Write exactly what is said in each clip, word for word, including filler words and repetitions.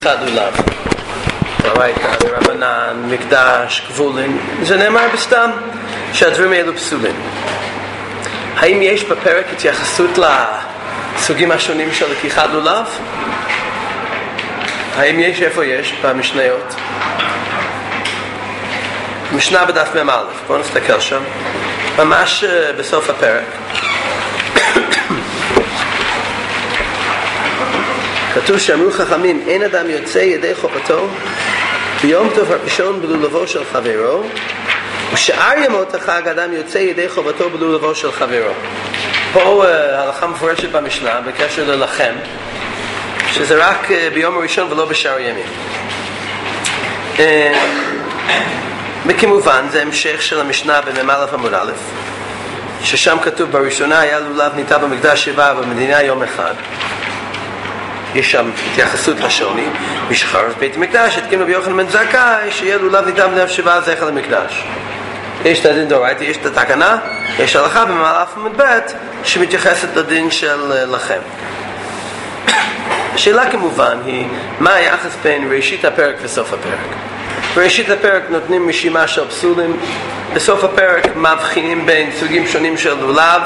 אחד לולב, ברייתא, רבנן, מקדש, גבולים, זה נאמר בסתם שהדברים האלו פסולים. האם יש בפרק התייחסות לסוגים השונים של לקיחת לולב? האם יש? איפה יש? במשניות. משנה בדף מ"א, בואו נסתכל שם, ממש בסוף הפרק. כתוב שאמרו חכמים, אין אדם יוצא ידי חובתו ביום טוב הראשון בלולבו של חברו, ושאר ימות החג אדם יוצא ידי חובתו בלולבו של חברו. פה הלכה מפורשת במשנה בקשר ללחם, שזה רק ביום הראשון ולא בשאר ימים. וכמובן זה המשך של המשנה במ"א עמוד א', ששם כתוב בראשונה היה לולב ניטע במקדש שבעה במדינה יום אחד. יש שם התייחסות לשוני, משחרר בית המקדש, התקים רבי יוחנן בן זכאי, שיהיה לולב ניטע במדינה שבעה זכר למקדש. יש את הדין דאורייתא, יש את התקנה, יש הלכה במ"א עמוד ב' שמתייחסת לדין של לחם. השאלה כמובן היא, מה היחס בין ראשית הפרק וסוף הפרק? בראשית הפרק נותנים רשימה של פסולים, בסוף הפרק מבחינים בין סוגים שונים של לולב.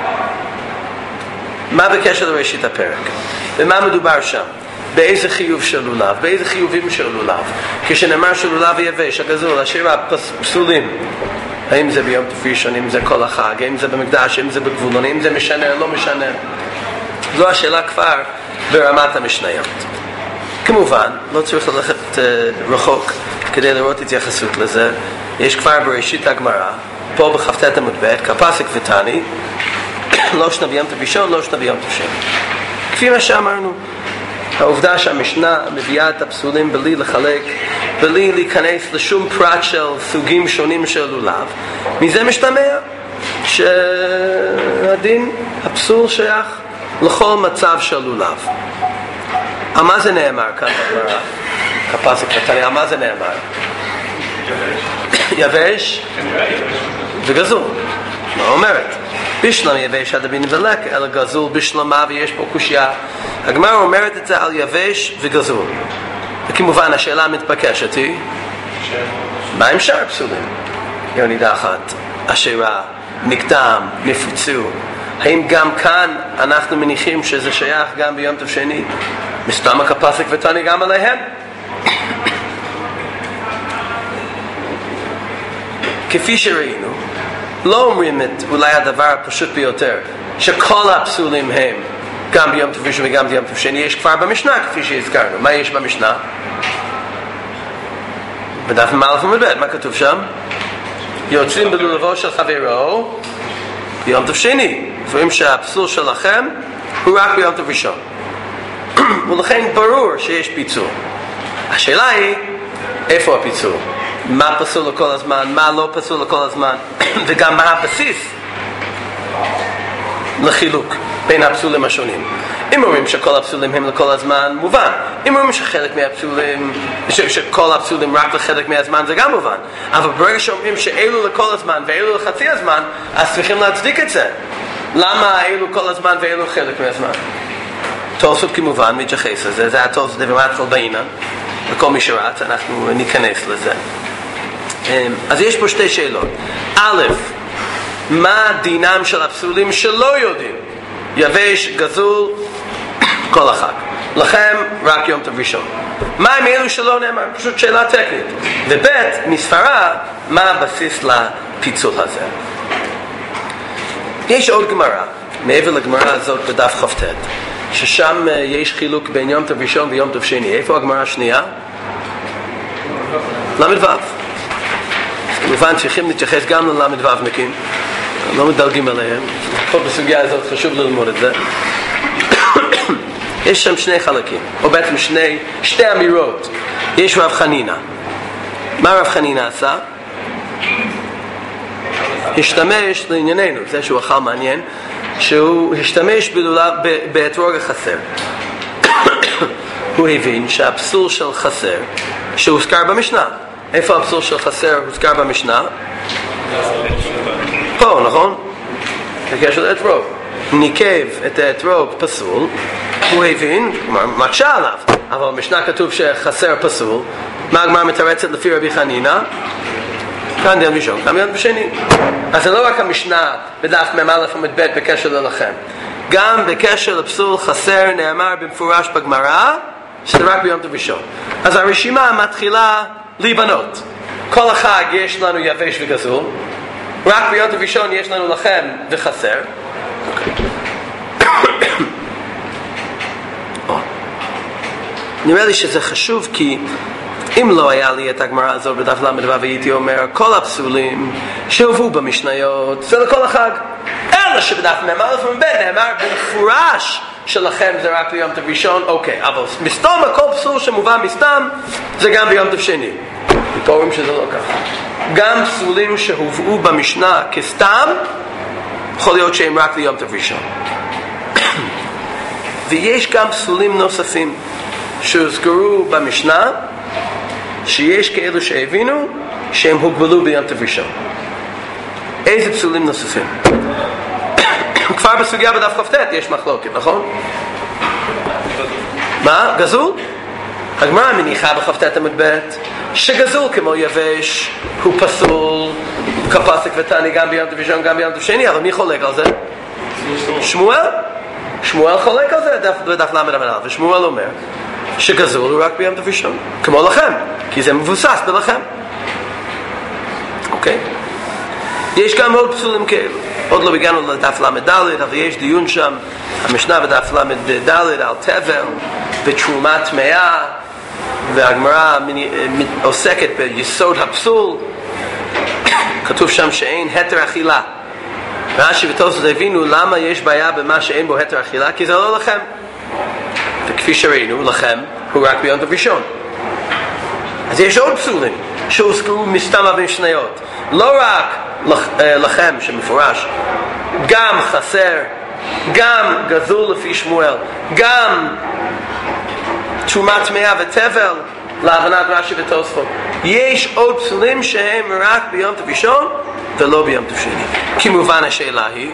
מה בקשר לראשית הפרק? ומה מדובר שם? באיזה חיוב של לולב? באיזה חיובים של לולב? כשנאמר שלולב יבש, הגזול, אשר הפסולים, האם זה ביום טוב ראשון, האם זה כל החג, האם זה במקדש, האם זה בגבולון, האם זה משנה או לא משנה? זו השאלה כבר ברמת המשניות. כמובן, לא צריך ללכת uh, רחוק כדי לראות התייחסות לזה. יש כבר בראשית הגמרא, פה בכ"ט עמוד ב', כפסק ותני, לא שנה ביום טוב ראשון, לא שנה ביום טוב שני. כפי מה שאמרנו, העובדה שהמשנה מביאה את הפסולים בלי לחלק, בלי להיכנס לשום פרט של סוגים שונים של לולב, מזה משתמע שהדין הפסול שייך לכל מצב של לולב. על מה זה נאמר כאן בגמרא? כפסק ותני, על מה זה נאמר? יבש וגזול. מה אומרת? בשלם יבש עד הבין ולק, אלא גזול בשלמה, ויש פה קושיה. הגמרא אומרת את זה על יבש וגזול. וכמובן השאלה המתבקשת היא, מה עם שאר פסולים? יונידה אחת, אשרה, נקדם, נפוצו. האם גם כאן אנחנו מניחים שזה שייך גם ביום טוב שני? מסתם הכפסק ותני גם עליהם? כפי שראינו, לא אומרים את אולי הדבר הפשוט ביותר, שכל הפסולים הם גם ביום טוב ראשון וגם ביום טוב שני. יש כבר במשנה כפי שהזכרנו. מה יש במשנה? בדף מ"א עמוד ב', מה כתוב שם? יוצאים בלולבו של חברו ביום טוב שני. רואים שהפסול שלכם הוא רק ביום טוב ראשון. ולכן ברור שיש פיצול. השאלה היא, איפה הפיצול? מה פסול לכל הזמן, מה לא פסול לכל הזמן, וגם מה הבסיס לחילוק בין הפסולים השונים. אם אומרים שכל הפסולים הם לכל הזמן, מובן. אם אומרים שחלק מהפסולים, ש- שכל הפסולים רק לחלק מהזמן, זה גם מובן. אבל ברגע שאומרים שאלו לכל הזמן ואלו לחצי הזמן, אז צריכים להצדיק את זה. למה אלו כל הזמן ואלו חלק מהזמן? תוספות כמובן מתייחס לזה, זה התוספות דבר מתחיל בעינן, וכל מי שרץ, אנחנו ניכנס לזה. אז יש פה שתי שאלות. א', מה דינם של הפסולים שלא יודעים? יבש, גזול, כל החג. לכם רק יום טוב ראשון. מה עם אלו שלא נאמר? פשוט שאלה טכנית. וב', מספרה, מה הבסיס לפיצול הזה? יש עוד גמרא, מעבר לגמרא הזאת בדף כ"ט, ששם יש חילוק בין יום טוב ראשון ויום טוב שני. איפה הגמרא השנייה? למד ו'. כמובן צריכים להתייחס גם ללמד ו' מקים, לא מדלגים עליהם. פה בסוגיה הזאת חשוב ללמוד את זה. יש שם שני חלקים, או בעצם שני, שתי אמירות. יש רב חנינה. מה רב חנינה עשה? השתמש לענייננו, זה שהוא אכל מעניין, שהוא השתמש בלולב, באתרוג החסר. הוא הבין שהפסול של חסר שהוזכר במשנה. איפה הפסול של חסר הוזכר במשנה? פה, נכון? בקשר לאתרוג. ניקב את האתרוג פסול, הוא הבין, מקשה עליו. אבל במשנה כתוב שחסר פסול. מה הגמרא מתרצת לפי רבי חנינא? כאן ביום ראשון, כאן ביום שני. אז זה לא רק המשנה בדף מ"א עמוד ב' בקשר ללחם. גם בקשר לפסול חסר נאמר במפורש בגמרא שזה רק ביום טוב ראשון. אז הרשימה מתחילה להיבנות. כל החג יש לנו יבש וגזול, רק ביום טוב ראשון יש לנו לחם וחסר. נראה לי שזה חשוב, כי אם לא היה לי את הגמרא הזאת בדף למדבר, והייתי אומר כל הפסולים שהובאו במשניות זה לכל החג, אלא שבדף מ"א עמוד ב' נאמר במפורש שלכם זה רק ביום טוב ראשון. אוקיי, אבל מסתום הכל פסול שמובא מסתם זה גם ביום טוב שני. ופה רואים שזה לא ככה. גם פסולים שהובאו במשנה כסתם יכול להיות שהם רק ליום טוב ראשון. ויש גם פסולים נוספים שהוזכרו במשנה שיש כאלו שהבינו שהם הוגבלו ביום טוב ראשון. איזה פסולים נוספים? כבר בסוגיה בדף כ"ט יש מחלוקת, נכון? מה? גזול? הגמרא מניחה בכ"ט עמוד ב' שגזול כמו יבש הוא פסול כפסק ותני גם ביום טוב ראשון גם ביום טוב שני, אבל מי חולק על זה? שמואל? שמואל חולק על זה בדף למד המנהל, ושמואל אומר שגזול הוא רק ביום טוב ראשון, כמו לכם, כי זה מבוסס בלכם. אוקיי? יש גם עוד פסולים כאלו. עוד לא הגענו לדף למד ד', אבל יש דיון שם, המשנה בדף למד ד' על תבל ותרומת טמאה, והגמרא עוסקת ביסוד הפסול. כתוב שם שאין התר אכילה. רש"י ותוספות הבינו למה יש בעיה במה שאין בו התר אכילה, כי זה לא לכם. וכפי שראינו, לכם הוא רק ביום טוב ראשון. אז יש עוד פסולים שהוזכרו מסתם במשניות, לא רק לכם שמפורש, גם חסר, גם גזול לפי שמואל, גם תרומת טמאה ותבל להבנת רש"י ותוספות. יש עוד פסולים שהם רק ביום טוב ראשון ולא ביום טוב שני. כמובן השאלה היא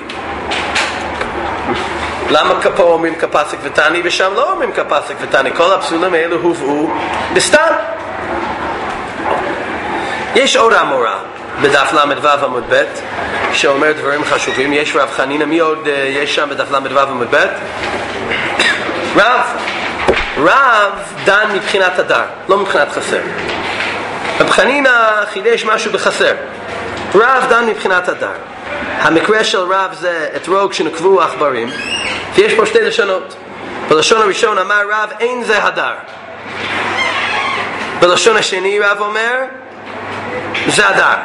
למה פה אומרים כפסק ותני ושם לא אומרים כפסק ותני? כל הפסולים האלו הובאו בסתם. יש עוד אמורה בדף למד ו' עמוד ב' שאומר דברים חשובים. יש רב חנינא, מי עוד יש שם בדף למד ו' עמוד ב'? רב רב דן מבחינת הדר, לא מבחינת חסר. רב חנינא חידש משהו בחסר, רב דן מבחינת הדר. המקרה של רב זה אתרוג שנקבו עכברים, ויש פה שתי לשונות. בלשון הראשון אמר רב אין זה הדר, בלשון השני רב אומר זה הדר.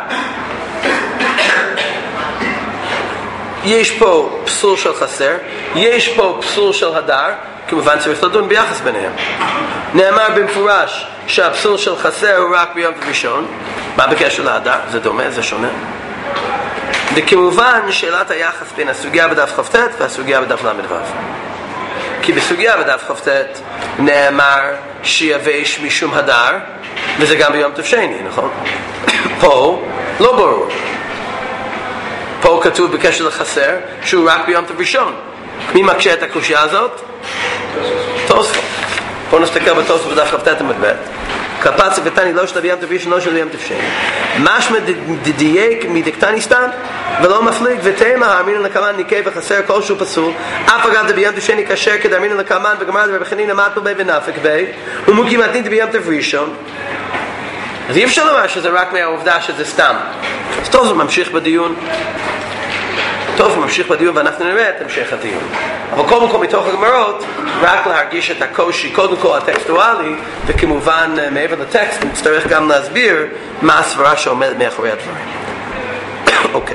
יש פה פסול של חסר, יש פה פסול של הדר, כמובן צריך לדון ביחס ביניהם. נאמר במפורש שהפסול של חסר הוא רק ביום ראשון. מה בקשר להדר? זה דומה, זה שונה. וכמובן שאלת היחס בין הסוגיה בדף כ"ט והסוגיה בדף למד ו'. כי בסוגיה בדף כ"ט נאמר שיבש משום הדר, וזה גם ביום טוב שני, נכון? פה לא ברור. פה כתוב בקשר לחסר שהוא רק ביום טוב ראשון. מי מקשה את הקושיה הזאת? תוספות. בואו נסתכל בתוספות בדף כ"ט עמוד ב'. כפסק ותני לא של ביום טוב ראשון לא של ביום טוב שני. משמע דדייק מדקתני סתם ולא מפליג, ותאמה האמינן לקמן ניקה וחסר כלשהו פסול, אף אגב דביום טוב שני כשר כדאמינן לקמן, וגמר דבר בחנינא מטנו בי ונפק בי ומוגי מתנית ביום טוב ראשון. אז אי אפשר לומר שזה רק מהעובדה שזה סתם. אז טוב, זה ממשיך בדיון. טוב, ממשיך בדיון ואנחנו נראה את המשך הדיון. אבל קודם כל מתוך הגמרות, רק להרגיש את הקושי, קודם כל הטקסטואלי, וכמובן מעבר לטקסט נצטרך גם להסביר מה הסברה שעומדת מאחורי הדברים. אוקיי.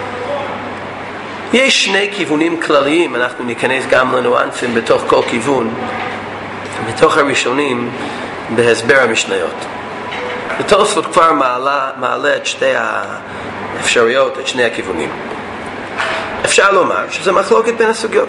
יש שני כיוונים כלליים, אנחנו ניכנס גם לניואנסים בתוך כל כיוון, בתוך הראשונים בהסבר המשניות. התוספות כבר מעלה, מעלה את שתי האפשרויות, את שני הכיוונים. אפשר לומר שזה מחלוקת בין הסוגיות.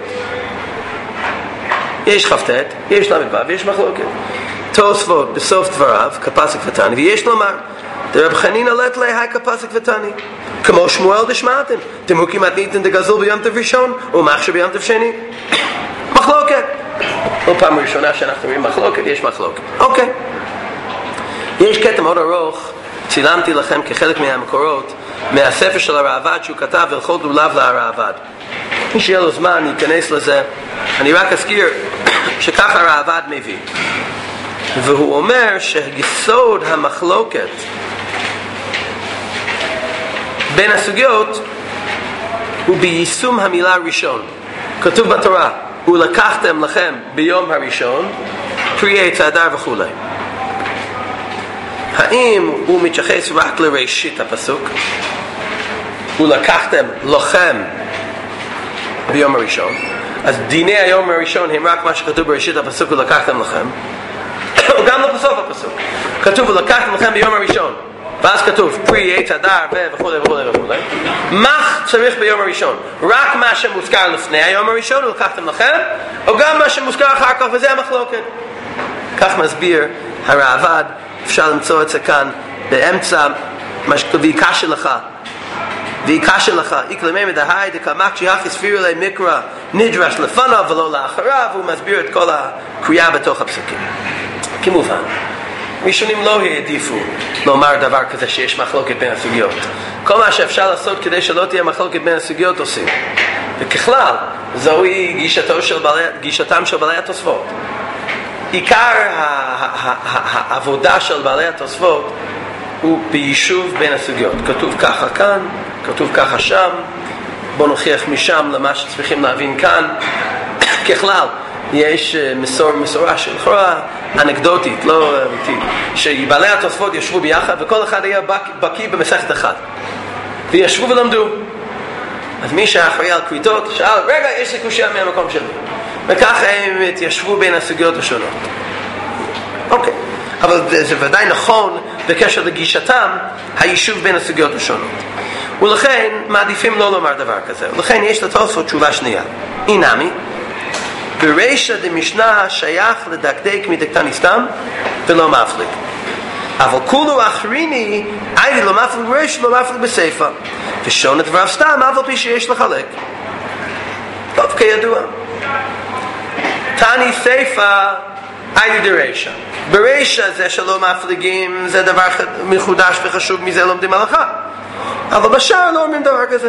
יש כ"ט, יש למד ו', ויש מחלוקת. תוספות בסוף דבריו כפסק ותני, ויש לומר דרב חנינא לית ליה היי כפסק ותני, כמו שמואל דשמעתן דמוקי מתניתן דגזול ביום טוב ראשון ומחשב ביום טוב שני. מחלוקת. לא פעם ראשונה שאנחנו רואים מחלוקת, יש מחלוקת. אוקיי. יש קטע מאוד ארוך, צילמתי לכם כחלק מהמקורות, מהספר של הרעב"ד שהוא כתב הלכות לולב לרעב"ד. מי שיהיה לו זמן ייכנס לזה. אני רק אזכיר שככה הרעב"ד מביא. והוא אומר שיסוד המחלוקת בין הסוגיות הוא ביישום המילה ראשון. כתוב בתורה, ולקחתם לכם ביום הראשון פרי עץ הדר וכו'. האם הוא מתייחס רק לראשית הפסוק? ולקחתם לכם ביום הראשון, אז דיני היום הראשון הם רק מה שכתוב בראשית הפסוק ולקחתם לכם, או גם לא בסוף הפסוק כתוב ולקחתם לכם ביום הראשון, ואז כתוב פרי עץ הדר וכו' וכו' וכו'. מה צריך ביום הראשון? רק מה שמוזכר לפני היום הראשון ולקחתם לכם, או גם מה שמוזכר אחר כך, וזה המחלוקת. כך מסביר הרעב"ד. אפשר למצוא את זה כאן באמצע מה שכתוב ויקשה לך ויקשה לך איקלמי מדהי דקמק שיח הספיר אלי מקרא נדרש לפניו ולא לאחריו. הוא מסביר את כל הקריאה בתוך הפסוקים. כמובן ראשונים לא העדיפו לומר דבר כזה שיש מחלוקת בין הסוגיות. כל מה שאפשר לעשות כדי שלא תהיה מחלוקת בין הסוגיות עושים, וככלל זוהי גישתו של בעלי, גישתם של בעלי התוספות. עיקר העבודה של בעלי התוספות הוא ביישוב בין הסוגיות. כתוב ככה כאן, כתוב ככה שם, בוא נוכיח משם למה שצריכים להבין כאן. ככלל יש מסור, מסורה של חורה אנקדוטית, לא אמיתית, שבעלי התוספות ישבו ביחד וכל אחד היה בקיא במסכת אחת וישבו ולמדו. אז מי שאחראי על קריטות שאל, רגע, יש לי קושיה מהמקום שלי, וככה הם התיישבו בין הסוגיות השונות. אוקיי, אבל זה ודאי נכון בקשר לגישתם היישוב בין הסוגיות השונות, ולכן מעדיפים לא לומר דבר כזה. ולכן יש לתוספות תשובה שנייה. אינמי ברישא דמשנה שייך לדקדק מדקתני סתם ולא מפליג, אבל כולו אחריני היידי לא מפליג ברישא לא מפליג בסייפה, ושון את דבריו סתם אף על פי שיש לחלק. טוב, כידוע תני סייפה היידי דרישא. ברישא זה שלא מפליגים זה דבר מחודש וחשוב, מזה לומדים הלכה, אבל בשאר לא אומרים דבר כזה.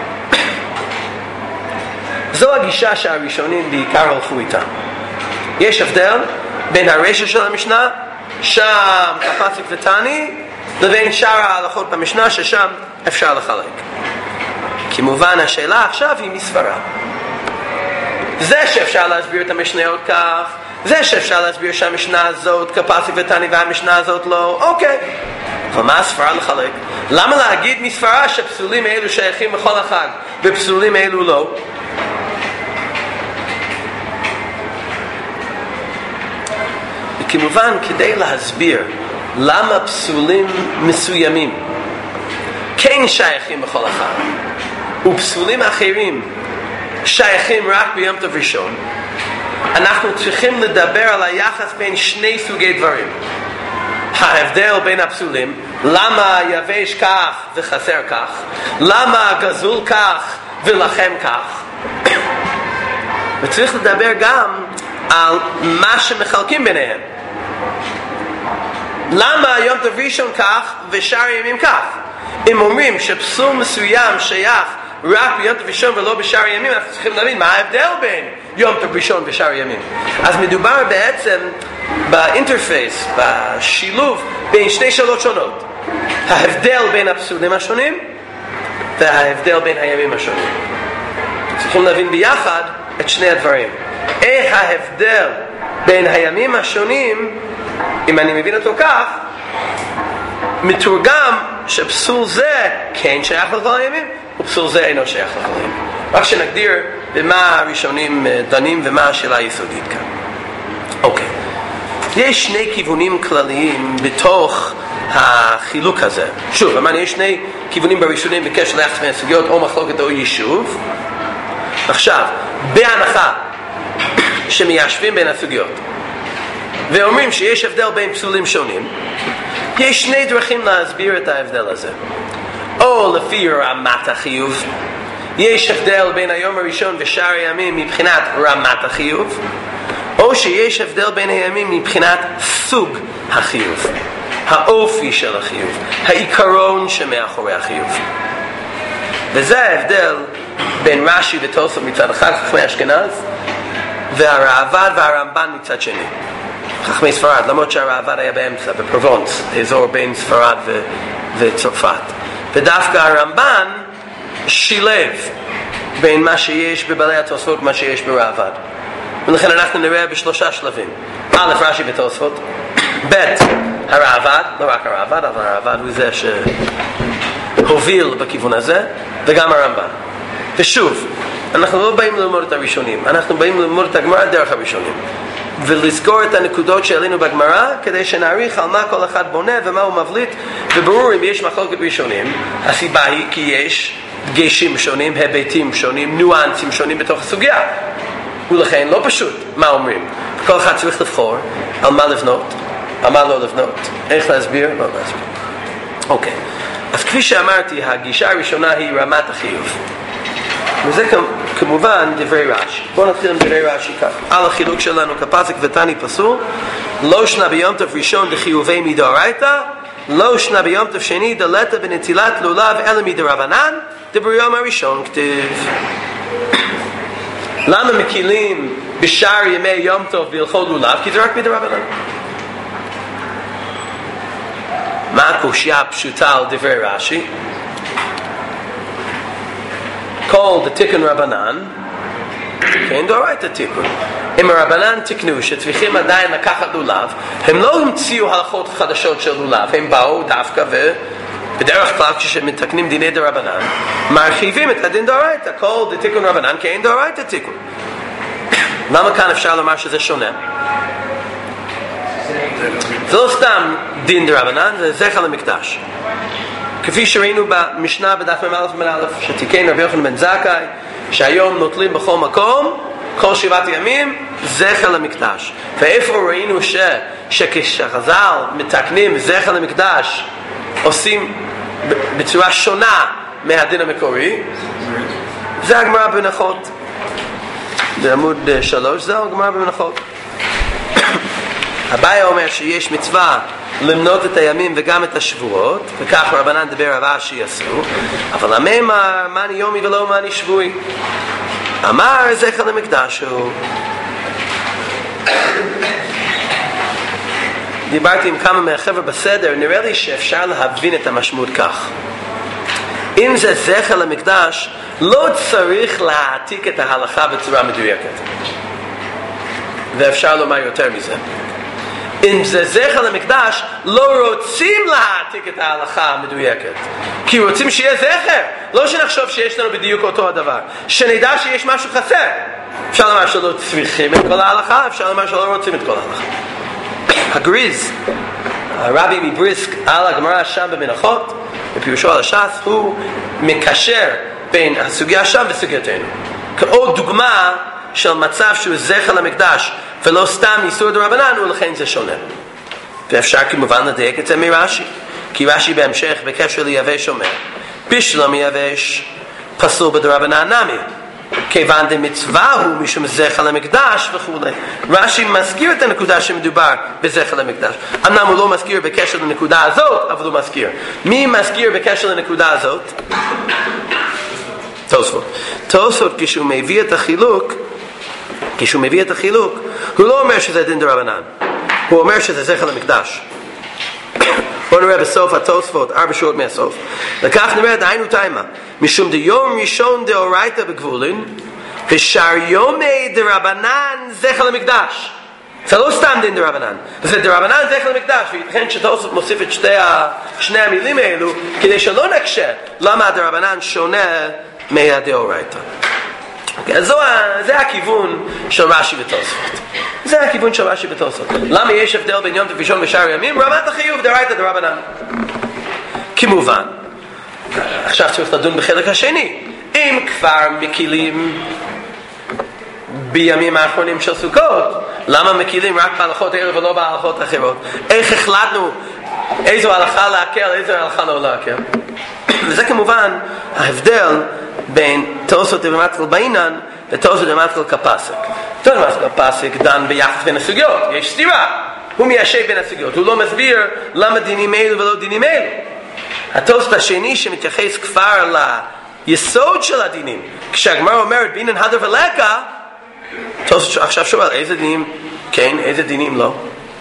זו הגישה שהראשונים בעיקר הלכו איתה. יש הבדל בין הרשע של המשנה, שם קפציק ותני, לבין שאר ההלכות במשנה, ששם אפשר לחלק. כמובן השאלה עכשיו היא מסברה. זה שאפשר להסביר את המשניות כך, זה שאפשר להסביר שהמשנה הזאת קפציק ותני והמשנה הזאת לא, אוקיי. אבל מה הסברה לחלק? למה להגיד מסברה שפסולים אלו שייכים בכל החג ופסולים אלו לא? כמובן כדי להסביר למה פסולים מסוימים כן שייכים בכל החג ופסולים אחרים שייכים רק ביום טוב ראשון, אנחנו צריכים לדבר על היחס בין שני סוגי דברים. ההבדל בין הפסולים, למה יבש כך וחסר כך, למה גזול כך ולחם כך, וצריך לדבר גם על מה שמחלקים ביניהם. למה יום טוב ראשון כך ושאר הימים כך? אם אומרים שפסול מסוים שייך רק ביום טוב ראשון ולא בשאר הימים, אנחנו צריכים להבין מה ההבדל בין יום טוב ראשון ושאר הימים. אז מדובר בעצם באינטרפייס, בשילוב בין שני שאלות שונות, ההבדל בין הפסולים השונים וההבדל בין הימים השונים. צריכים להבין ביחד את שני הדברים. איך ההבדל בין הימים השונים, אם אני מבין אותו כך, מתורגם שפסול זה כן שייך לכל הימים ופסול זה אינו שייך לכל הימים. רק שנגדיר במה הראשונים דנים ומה השאלה היסודית כאן. אוקיי, יש שני כיוונים כלליים בתוך החילוק הזה. שוב, אמרנו, יש שני כיוונים בראשונים בקשר ליחס בין הסוגיות, או מחלוקת או יישוב. עכשיו, בהנחה שמיישבים בין הסוגיות ואומרים שיש הבדל בין פסולים שונים, יש שני דרכים להסביר את ההבדל הזה. או לפי רמת החיוב, יש הבדל בין היום הראשון ושאר הימים מבחינת רמת החיוב, או שיש הבדל בין הימים מבחינת סוג החיוב, האופי של החיוב, העיקרון שמאחורי החיוב. וזה ההבדל בין רש"י ותוספות מצד אחד, חכמי אשכנז, והרעב"ד והרמב"ן מצד שני, חכמי ספרד, למרות שהרעב"ד היה באמצע, בפרובנס, אזור בין ספרד ו- וצרפת. ודווקא הרמב"ן שילב בין מה שיש בבעלי התוספות ומה שיש ברעב"ד. ולכן אנחנו נראה בשלושה שלבים. א', רש"י ותוספות, ב', הרעב"ד, לא רק הרעב"ד, אבל הרעב"ד הוא זה שהוביל בכיוון הזה, וגם הרמב"ן. ושוב, אנחנו לא באים ללמוד את הראשונים, אנחנו באים ללמוד את הגמרא דרך הראשונים, ולזכור את הנקודות שעלינו בגמרא, כדי שנעריך על מה כל אחד בונה ומה הוא מבליט. וברור, אם יש מחלוקת ראשונים, הסיבה היא כי יש דגשים שונים, היבטים שונים, ניואנסים שונים בתוך הסוגיה, ולכן לא פשוט מה אומרים. כל אחד צריך לבחור על מה לבנות, על מה לא לבנות, איך להסביר, לא להסביר. אוקיי, אז כפי שאמרתי, הגישה הראשונה היא רמת החיוב, וזה כמובן דברי רש"י. בואו נתחיל עם דברי רש"י כך. על החילוק שלנו כפסק ותני פסול, לא שנה ביום טוב ראשון דחיובי מדאורייתא, לא שנה ביום טוב שני דלתא בנטילת לולב אלא מדרבנן, דביום הראשון כתיב. למה מקילים בשאר ימי יום טוב בהלכות לולב? כי זה רק מדרבנן. מה הקושיה הפשוטה על דברי רש"י? כל דתיקון רבנן, כן, דאורייתא תיקון. אם הרבנן תיקנו שצריכים עדיין לקחת לולב, הם לא המציאו הלכות חדשות של לולב, הם באו דווקא ובדרך כלל כשמתקנים דיני דרבנן, מרחיבים את הדין דאורייתא. כל דתיקון רבנן, כן, דאורייתא תיקון. למה כאן אפשר לומר שזה שונה? זה לא סתם דין דרבנן, זה זכר למקדש. כפי שראינו במשנה בדף מ"א ומ"א, שתיקן רבי יוחנן בן זכאי, שהיום נוטלים בכל מקום, כל שבעת ימים, זכר למקדש. ואיפה ראינו ש, שכשחז"ל מתקנים זכר למקדש, עושים בצורה שונה מהדין המקורי? זה הגמרא במנחות. בעמוד שלוש, זה הגמרא במנחות. אביי אומר שיש מצווה למנות את הימים וגם את השבועות, וכך רבנן דבר הבא שיעשו, אבל המאמר, מני יומי ולא מני שבועי. אמר זכר למקדש הוא. דיברתי עם כמה מהחבר'ה בסדר, נראה לי שאפשר להבין את המשמעות כך. אם זה זכר למקדש, לא צריך להעתיק את ההלכה בצורה מדויקת. ואפשר לומר יותר מזה. אם זה זכר למקדש, לא רוצים להעתיק את ההלכה המדויקת, כי רוצים שיהיה זכר, לא שנחשוב שיש לנו בדיוק אותו הדבר, שנדע שיש משהו חסר. אפשר לומר שלא צריכים את כל ההלכה, אפשר לומר שלא רוצים את כל ההלכה. הגריז, הרבי מבריסק על הגמרא שם במנחות, בפירושו על הש"ס, הוא מקשר בין הסוגיה שם וסוגייתנו, כעוד דוגמה של מצב שהוא זכר למקדש ולא סתם איסור דרבנן, ולכן זה שונה. ואפשר כמובן לדייק את זה מרש"י, כי רש"י בהמשך בקשר ליבש אומר, בשלום יבש פסול בדרבנן נמי, כיוון דמצווה הוא משום זכר למקדש וכו'. רש"י מזכיר את הנקודה שמדובר בזכר למקדש. אמנם הוא לא מזכיר בקשר לנקודה הזאת, אבל הוא מזכיר. מי מזכיר בקשר לנקודה הזאת? תוספות. תוספות כשהוא מביא את החילוק, כשהוא מביא את החילוק, הוא לא אומר שזה דין דרבנן, הוא אומר שזה זכר למקדש. בואו נראה בסוף התוספות, ארבע שורות מהסוף. לכך נראה דהיינו תימה, משום דיום ראשון דאורייתא בגבולין, ושאר יומי דרבנן זכר למקדש. זה לא סתם דין דרבנן, זה דרבנן זכר למקדש, וייתכן שתוספות מוסיף את שתי ה... שני המילים האלו, כדי שלא נקשה למה הדרבנן שונה מהדאורייתא. Okay, אז זה הכיוון של רש"י ותוספות. זה הכיוון של רש"י ותוספות. למה יש הבדל בין יום טוב ראשון ושאר ימים? רמת החיוב דאורייתא דרבנן. כמובן, עכשיו צריך לדון בחלק השני. אם כבר מקילים בימים האחרונים של סוכות, למה מקילים רק בהלכות ערב ולא בהלכות אחרות? איך החלטנו איזו הלכה להקל, איזו הלכה לא להקל? וזה כמובן ההבדל בין תוספות דרמטיקל בעינן ותוספות דרמטיקל כפסק. זאת אומרת, הפסוק דן ביחס בין הסוגיות, יש סתירה, הוא מיישב בין הסוגיות, הוא לא מסביר למה דינים אלו ולא דינים אלו. התוספות השני שמתייחס כבר ליסוד של הדינים, כשהגמרא אומרת בינן הדר ולקה, תוספות עכשיו שואל איזה דינים כן, איזה דינים לא.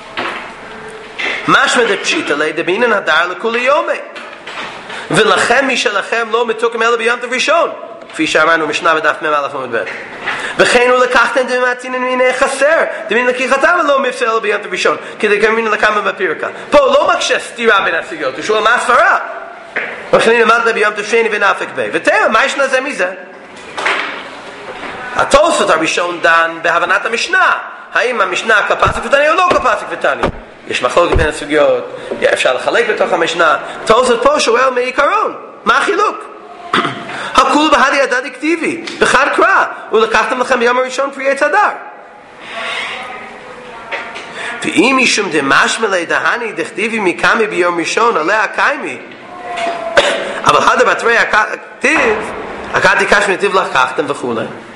משמע דפשיטא ליה דבינן הדר לכולי יומי, ולכם משלכם לא מתוקם אלא ביום טוב ראשון, כפי שאמרנו משנה בדף מ"א עמוד ב'. וכן הוא לקחתם דמעטינן מיני חסר, דמין לקיחתם ולא מפסל אלא ביום טוב ראשון, כדי כמין לקמה בפירקה. פה לא מקשה סתירה בין הסוגיות, הוא שואל מה הסברה? וכן למדת ביום טוב שני ונפק בי. ותראה, מה ישנה זה מזה? התוספות הראשון דן בהבנת המשנה. האם המשנה כפסק ותני או לא כפסק ותני? יש מחלוקת בין הסוגיות, אפשר לחלק בתוך המשנה. תוספות פה שואל מעיקרון, מה החילוק? הכול בהדי הדד הכתיבי, בחד קרא, ולקחתם לכם ביום הראשון פרי עץ הדר. ואם משום דמשמע ליה דהני דכתיבי מקמי ביום ראשון עליה קיימי, אבל הדר בתרי הכתיב, הכתיב קשמי נתיב לקחתם וכו'.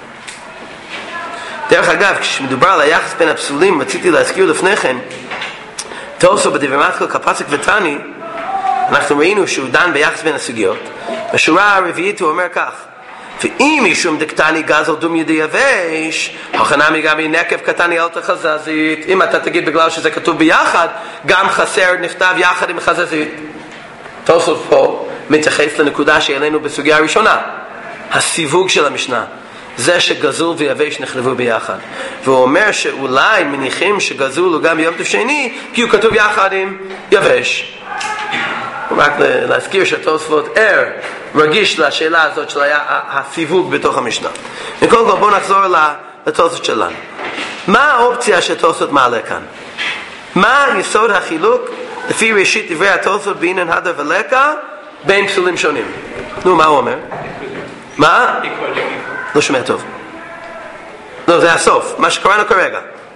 דרך אגב, כשמדובר על היחס בין הפסולים, רציתי להזכיר לפני כן, תוספות בדברי מתחיל כפסק ותני, אנחנו ראינו שהוא דן ביחס בין הסוגיות. בשורה הרביעית הוא אומר כך, ואם משום דקטני גזל דום ידי יבש, הכנמי גם נקב קטני אל תחזזית. אם אתה תגיד בגלל שזה כתוב ביחד, גם חסר נכתב יחד עם חזזית. תוספות פה מתייחס לנקודה שהעלינו בסוגיה הראשונה, הסיווג של המשנה, זה שגזול ויבש נחלבו ביחד. והוא אומר שאולי מניחים שגזול הוא גם ביום טוב שני, כי הוא כתוב יחד עם יבש. רק להזכיר שהתוספות ער רגיש לשאלה הזאת של הסיווג בתוך המשנה. וקודם כל בואו נחזור לתוספות שלנו. מה האופציה שהתוספות מעלה כאן? מה יסוד החילוק לפי ראשית דברי התוספות בינן הדר ולקה בין פסולים שונים? נו, מה הוא אומר? מה? לא שומע טוב. לא, זה הסוף, מה שקראנו כרגע.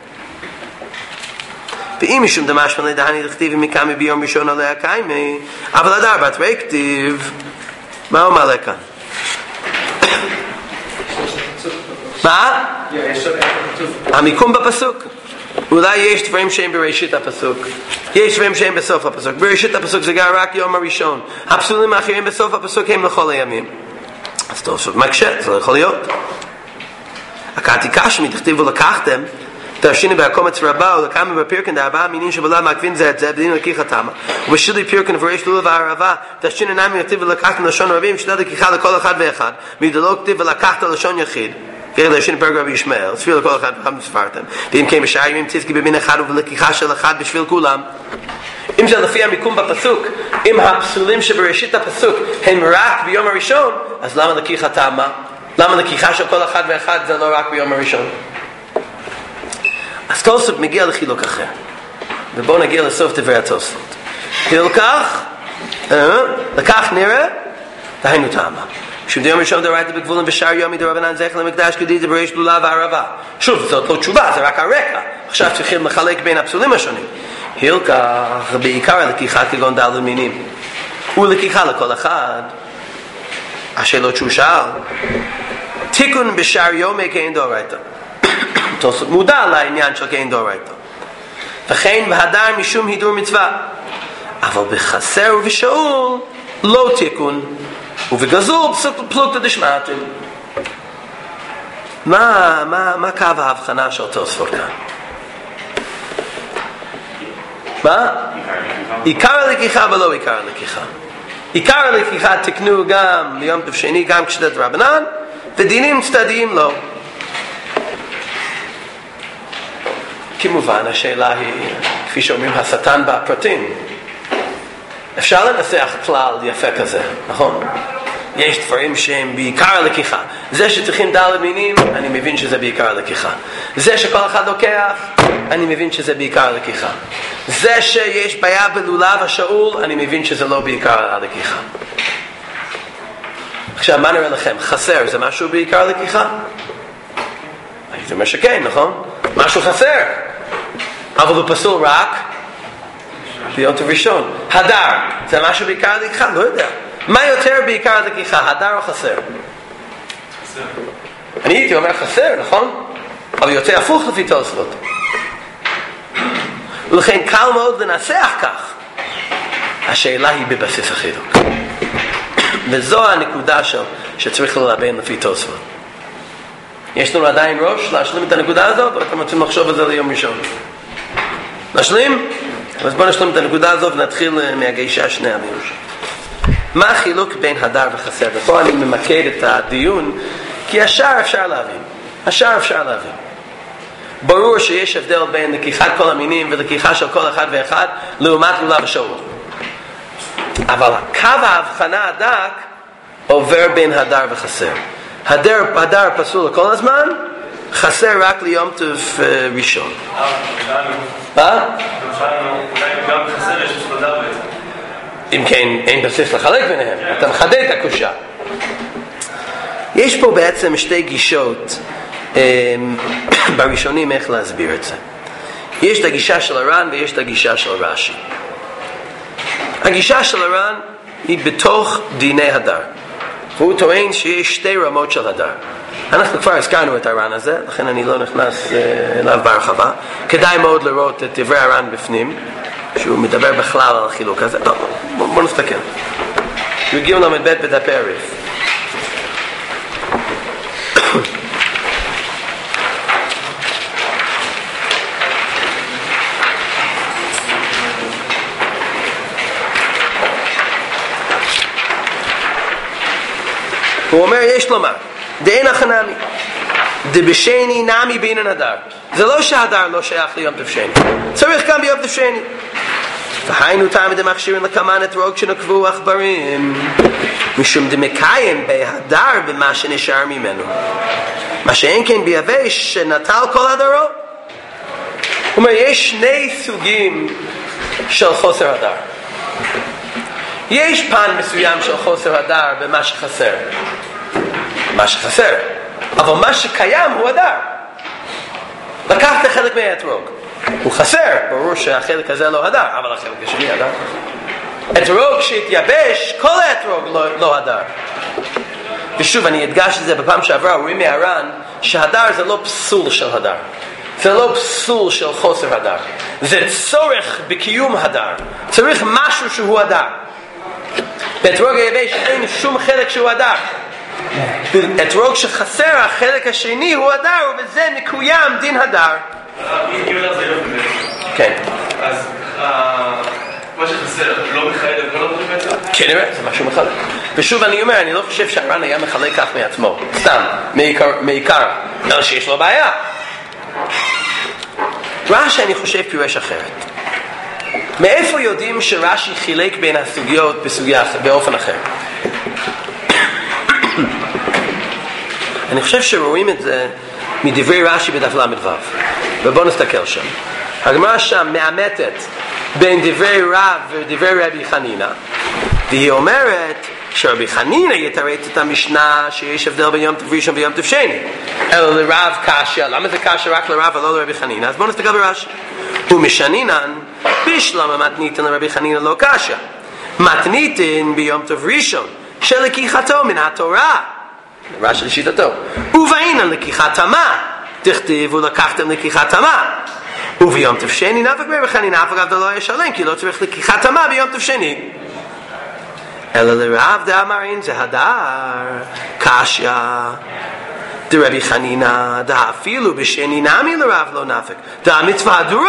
ואם משום דמשמע ליה דהני דכתיבי מקמי ביום ראשון עליה קיימי, אבל הדר בתרי כתיב, מה הוא מעלה כאן? מה? המיקום בפסוק. אולי יש דברים שהם בראשית הפסוק, יש דברים שהם בסוף הפסוק. בראשית הפסוק זה גם רק יום הראשון, הפסולים האחרים בסוף הפסוק הם לכל הימים. אז תוספות מקשה, זה לא יכול להיות. הכתיב קשמי דכתיבו לקחתם תרשיני בהקומץ רבה ולקמה בפרקן דארבעה מינים שבלעד מעכבין זה את זה בדין לקיחה תמה, ובשלי פרקן וריש לולב הערבה תרשיני נמי כתיב ולקחתם לשון רבים שתדע לקיחה לכל אחד ואחד, מדלו כתיב ולקחת לשון יחיד, כדי להרשיני פרק רבי ישמעאל, ספיר לכל אחד ואחד מספרתם. ואם כן בשאר ימים תזכי במין אחד ולקיחה של אחד בשביל כולם. אם זה לפי המיקום בפסוק, אם הפסולים שבראשית הפסוק הם רק ביום הראשון, אז למה לקיחה תמה? למה לקיחה של כל אחד ואחד זה לא רק ביום הראשון? אז תוספות מגיע לחילוק אחר, ובואו נגיע לסוף דברי התוספות. תלקח, לקח נראה, דהיינו טעמה. שום דיום ראשון דאורייתא בגבולים ושאר יומי דרבנן זכר למקדש כדאי בריש לולב הערבה. שוב, זאת לא תשובה, זה רק הרקע. עכשיו צריכים לחלק בין הפסולים השונים. הילקח בעיקר הלקיחה כגון דל מינים, ולקיחה לכל אחד. השאלות שהוא שאל, תיקון בשאר יומי כאין דאורייתא. תוספות מודע לעניין של כאין דאורייתא. וכן בהדר משום הידור מצווה, אבל בחסר ובשאול לא תיקון, ובגזול פלוגתא דשמעתין. מה מה מה קו ההבחנה של תוספות כאן? מה? עיקר הלקיחה ולא עיקר הלקיחה. עיקר הלקיחה תקנו גם ביום טוב שני, גם כשדת רבנן, ודינים צדדיים לא. כמובן השאלה היא, כפי שאומרים השטן בפרטים, אפשר לנסח כלל יפה כזה, נכון? יש דברים שהם בעיקר הלקיחה. זה שצריכים דל מינים, אני מבין שזה בעיקר הלקיחה. זה שכל אחד לוקח, אני מבין שזה בעיקר הלקיחה. זה שיש בעיה בלולב השאול, אני מבין שזה לא בעיקר הלקיחה. עכשיו, מה נראה לכם? חסר, זה משהו בעיקר הלקיחה? הייתי אומר שכן, נכון? משהו חסר. אבל הוא פסול רק ביום טוב ראשון. הדר, זה משהו בעיקר הלקיחה? לא יודע. מה יותר בעיקר הלקיחה, הדר או חסר? חסר. אני הייתי אומר חסר, נכון? אבל יוצא הפוך לפי תוספות. ולכן קל מאוד לנסח כך. השאלה היא בבסיס החילוק. וזו הנקודה שם שצריך ללבן לפי תוספות. יש לנו עדיין ראש להשלים את הנקודה הזאת, או אתם רוצים לחשוב על זה ליום ראשון? נשלים? אז בואו נשלים את הנקודה הזאת ונתחיל מהגישה השנייה ביום ראשון. מה החילוק בין הדר וחסר? ופה אני ממקד את הדיון, כי השאר אפשר להבין. השאר אפשר להבין. ברור שיש הבדל בין לקיחת כל המינים ולקיחה של כל אחד ואחד לעומת לולב ושאול. אבל קו ההבחנה הדק עובר בין הדר וחסר. הדר, הדר פסול לכל הזמן, חסר רק ליום טוב ראשון. מה? גם חסר יש הספדה בעצם. אם כן, אין בסיס לחלק ביניהם. אתה מחדד את הקושה. יש פה בעצם שתי גישות בראשונים איך להסביר את זה. יש את הגישה של הר"ן ויש את הגישה של רש"י. הגישה של הר"ן היא בתוך דיני הדר. והוא טוען שיש שתי רמות של הדר. אנחנו כבר הזכרנו את הר"ן הזה, לכן אני לא נכנס אליו בהרחבה. כדאי מאוד לראות את דברי הר"ן בפנים, שהוא מדבר בכלל על החילוק הזה. לא, בוא, בוא נסתכל. יגיעו למד ב' בדפי הריף. הוא אומר, יש לומר, דאין החנמי, דבשני נמי בינן הדר. זה לא שהדר לא שייך ליום טוב שני. צריך גם ביום טוב שני. והיינו טעם דמכשירים לקמן את רוג שנקבו עכברים, משום דמקיים בהדר במה שנשאר ממנו. מה שאין כן ביבש שנטל כל הדרו. הוא אומר, יש שני סוגים של חוסר הדר. יש פן מסוים של חוסר הדר במה שחסר. מה שחסר. אבל מה שקיים הוא הדר. לקחת חלק מהאתרוג. הוא חסר. ברור שהחלק הזה לא הדר, אבל החלק השני הדר. אתרוג שהתייבש, כל האתרוג לא, לא הדר. ושוב, אני הדגש את זה בפעם שעברה, רואים מהר"ן, שהדר זה לא פסול של הדר. זה לא פסול של חוסר הדר. זה צורך בקיום הדר. צריך משהו שהוא הדר. באתרוג היבש אין שום חלק שהוא הדר. באתרוג שחסר החלק השני הוא הדר, ובזה מקוים דין הדר. כן. אז מה שחסר לא מחייב את כל הדברים בעצם? כן, זה משהו מחלק. ושוב אני אומר, אני לא חושב שהר"ן היה מחלק כך מעצמו, סתם, מעיקר, אלא שיש לו בעיה. רש"י אני חושב פירש אחרת. מאיפה יודעים שרש"י חילק בין הסוגיות בסוגיה, באופן אחר? אני חושב שרואים את זה מדברי רש"י בדף למד ו', ובואו נסתכל שם. הגמרא שם מאמתת בין דברי רב ודברי רבי חנינא, והיא אומרת שרבי חנינא יתרץ את המשנה שיש הבדל בין יום טוב ראשון ויום טוב שני, אלא לרב קשיא. למה זה קשיא רק לרב ולא לרבי חנינא? אז בואו נסתכל ברש"י. ומשנינן בשלמה מתניתן לרבי חנינא לא קשיא, מתניתן ביום טוב ראשון שלקיחתו מן התורה, רש"י לשיטתו, ובעינן לקיחת תמה, תכתיב ולקחתם לקיחת תמה, וביום טוב שני נפק ברבי חנינא אף אגב לא ישלם, כי לא צריך לקיחת תמה ביום טוב שני. אלא לרב דאמרין זה הדר קשיא דרבי חנינא דאפילו בשני נמי לרב לא נפק, דהמצווה הדורה